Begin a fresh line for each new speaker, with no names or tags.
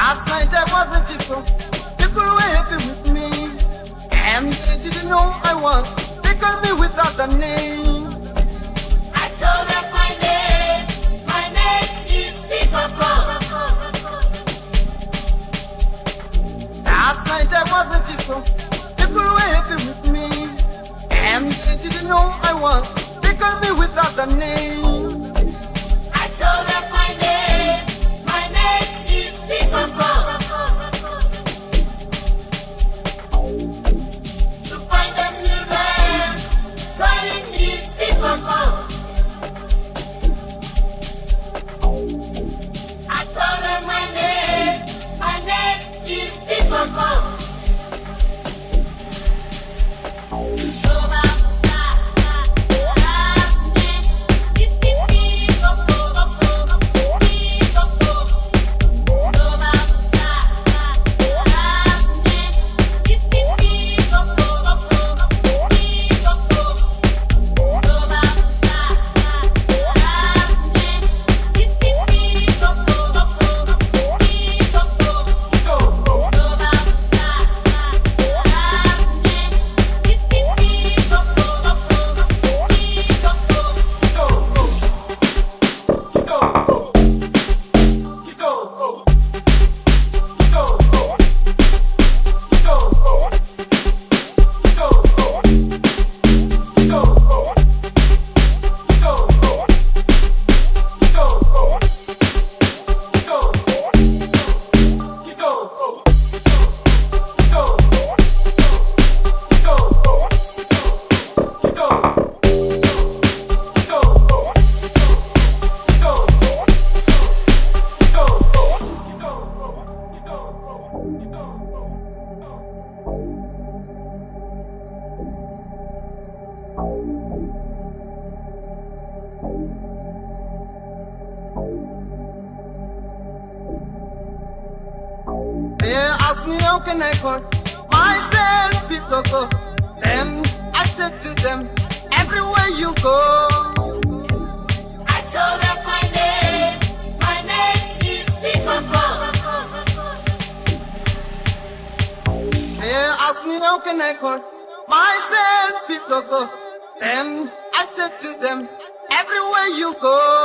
Last night I was at disco. People were happy with me, and they didn't know I was. They called me without a name.
I told them my name is Picoco.
Last night I was at disco. People were happy with me, and they didn't know I was. They called me without a name.
I told them my name is Picoco. To find the children, calling is Picoco. I told them my name is Picoco.
They asked me how can I call myself Picoco. Then I said to them, everywhere you go.
I told them my name is Picoco.
They asked me how can I call myself Picoco. Then I said to them, everywhere you go.